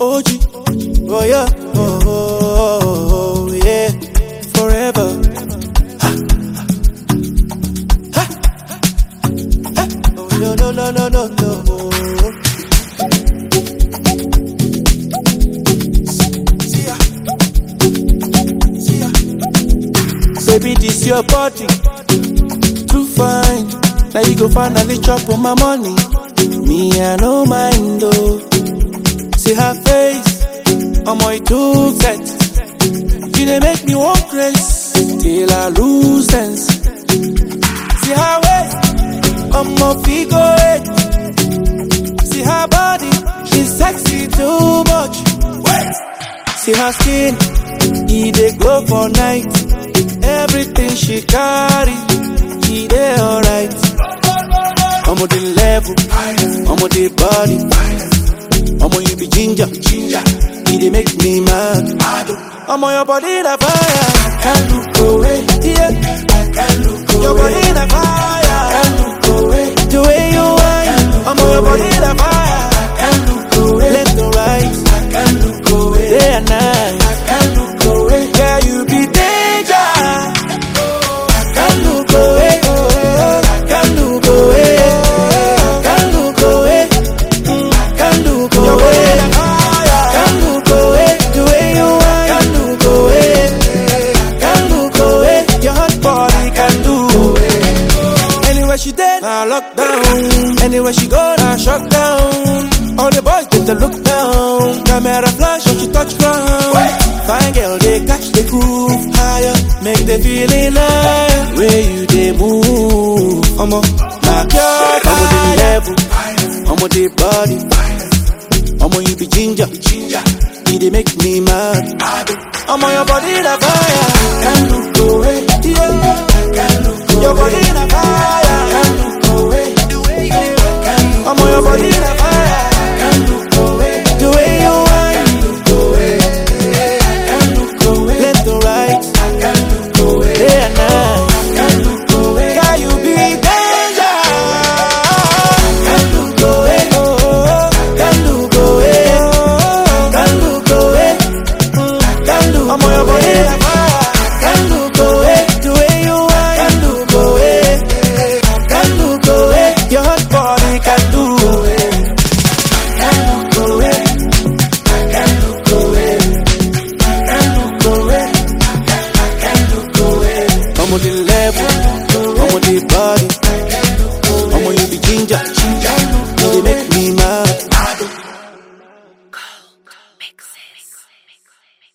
OG, oh yeah, oh yeah, forever. Oh no no no no no no. Baby, this your body, too fine. Now you go finally chop on my money. Me, I no mind though. See her face, I'm all too set. She dey make me walk race till I lose sense. See her waist, I'm a figure eight. See her body, she's sexy too much. Wait. See her skin, it dey glow for night. Everything she carry, she dey alright. I'm on the level, I'm on the body. I'm on you be ginger, it dey make me mad. I'm on your body the fire, I can't look away. Yeah, I can't look away. Your body the fire, I can't look away. The way you whine, I'm on your body the fire, I can't look away. Left or right, I can't look away. Day and night, I can't look away. Girl, you be danger. I can't look away. I can't look away. I can't look away. I can't look away. I can't look away. The way you whine, I can't look away. I can't look away. Your hot body can do. Anywhere she did, I lock down. Anywhere she go, I shut down. All the boys get to look down. Camera flash when she touch ground. Fine girl, they catch the groove higher, make the feeling higher. Where you they move, I'm on the level, I'm on the body, I'm on you be ginger, it they make me mad. I'm on your body the fire, can't look away. Yeah, can't look away. Your body the fire, can't look away. I'm on your body the fire, can't look away. The way you whine, can't look away. Left or right, I can't look away. Day and night, I can't look away. Can you be danger? I can't look away. I can't look away. I can't look away. I can't look. I'm on your body like fire. I can't look away. The way you whine, I can't look away. I can't look away. Your hot body can do. I can't look away. I can't look away. I'm on the level, I'm on the body, I'm on you be ginger.